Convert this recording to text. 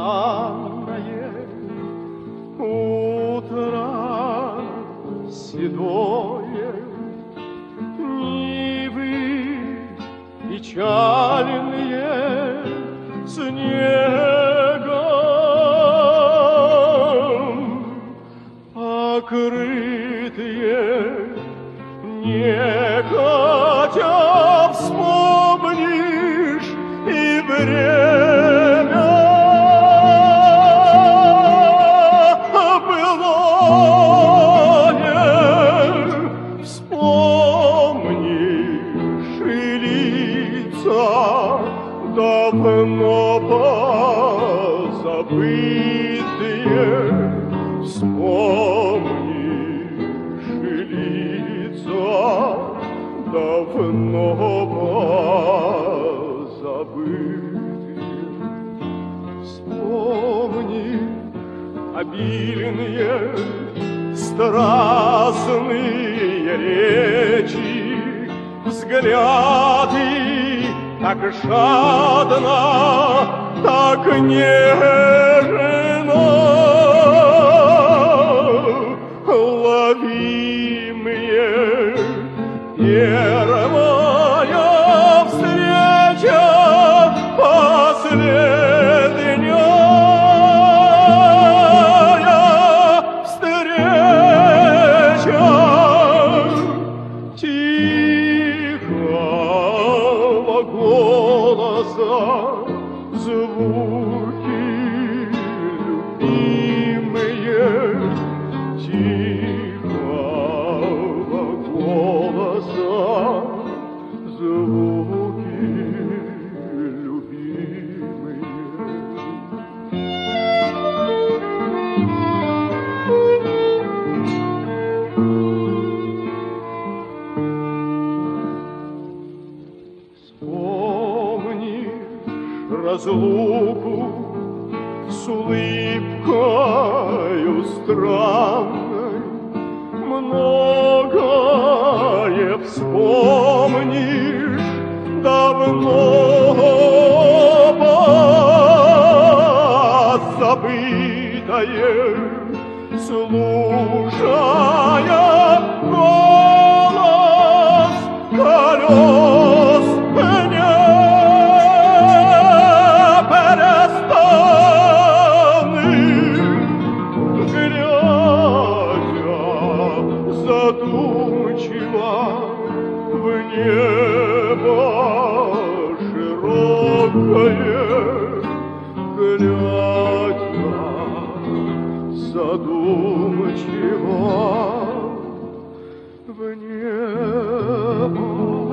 туманное утро седое, нивы печальные снегом покрытые, нехотя вспомнишь и время былое, вспомнишь и лица давно позабытые, вспомнишь и лица давно позабытые. Вспомни обильные страстные речи, взгляды так жадно, так нежно ловимые. Первая встреча, последняя встреча, тихого голоса звуки любимые, тихого голоса звуки любимые. Вспомнишь разлуку с улыбкою странной, многое вспомнишь давно позабытое, слушая голос колес неперестанных, глядя задумчиво в небо широкое, глядя задумчиво в небо